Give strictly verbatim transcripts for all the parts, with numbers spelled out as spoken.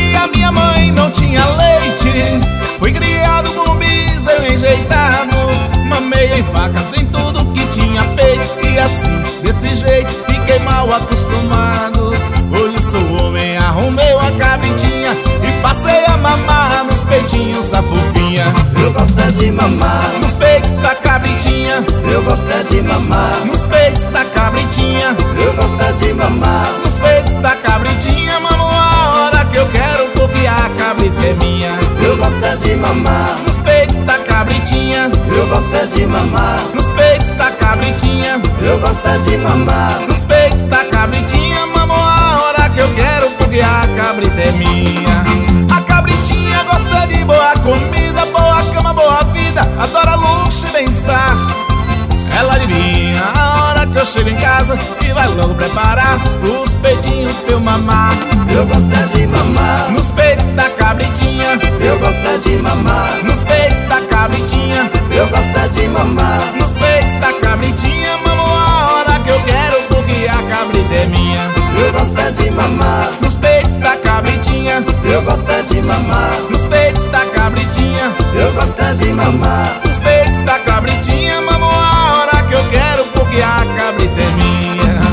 nasci a minha mãe não tinha leite. Fui criado com um bezerro enjeitado. Mamei em facas em tudo que tinha peito. E assim, desse jeito, fiquei mal acostumado. Hoje sou homem, arrumei uma cabritinha e passei a mamar nos peitinhos da fofinha. Eu gosto é de mamar nos peitos da cabritinha. Eu gosto é de mamar nos peitos da cabritinha. Eu gosto é de mamar nos peitos da cabritinha. Mamo a hora que eu quero, porque a cabrita é minha. Eu gosto é de mamar nos peitos da cabritinha. Eu gosto é de mamar nos peitos da cabritinha. Eu gosto é de mamar nos peitos da cabritinha. Mamo a hora que eu quero, porque a cabrita é minha. A cabritinha gosta de boa comida, boa cama, boa vida, adora luxo e bem-estar. Ela adivinha a hora que eu chego em casa e vai logo preparar os peitinhos pra eu mamar. Eu gosto é de mamar nos peitos da cabritinha. Eu gosto é de mamar nos peitos da cabritinha. Eu gosto é de mamar nos peitos da cabritinha. Mamo a hora que eu quero, porque a cabrita é minha. Eu gosto é de mamar nos peitos da cabritinha. Eu gosto é de mamar nos peitos da cabritinha. Eu gosto é de mamar nos peitos da cabritinha. Mamo a hora que eu quero, porque a cabrita é minha.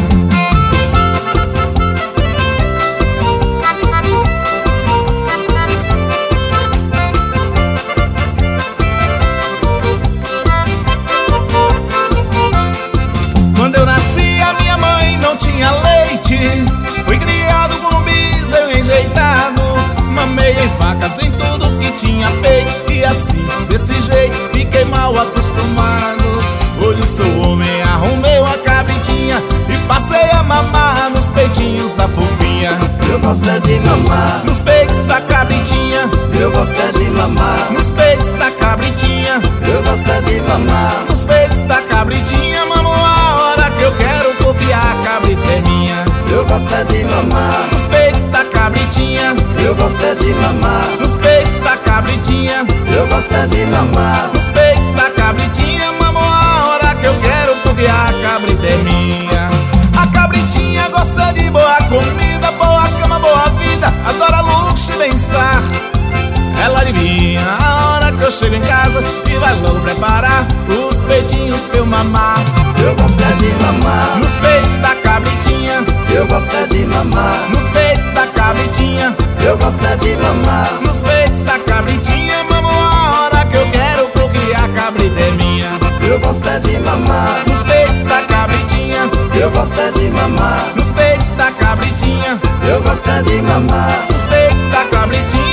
Quando eu nasci a minha mãe não tinha leite. Fui criado com um bezerro enjeitado. Mamei em facas em tudo que tinha peito. E assim, desse jeito, fiquei mal acostumado. Hoje sou homem, arrumei uma cabritinha e passei a mamar nos peitinhos da fofinha. Eu gosto é de mamar nos peitos da cabritinha. Eu gosto é de mamar nos peitos da cabritinha. Eu gosto é de mamar nos peitos da cabritinha. Mamo a hora que eu quero, porque a cabrita é minha. Eu gosto é de mamar nos peitos da cabritinha. Eu gosto é de mamar nos peitos da cabritinha. Eu gosto é de mamar nos peitos da cabritinha. Mamo a hora que eu quero, porque a cabrita é minha. A cabritinha gosta de boa comida, boa cama, boa vida, adora luxo e bem-estar. Ela adivinha a hora que eu chego em casa e vai logo preparar os peitinhos pra eu mamar. Eu gosto é de mamar nos peitos da cabritinha. Eu gosto é de mamar nos peitos da cabritinha. Eu gosto é de mamar nos peitos da cabritinha. Mamo a hora que eu quero, porque a cabrita é minha. Eu gosto é de mamar nos peitos da cabritinha. Eu gosto é de mamar nos peitos da cabritinha. Eu gosto é de mamar nos peitos da cabritinha.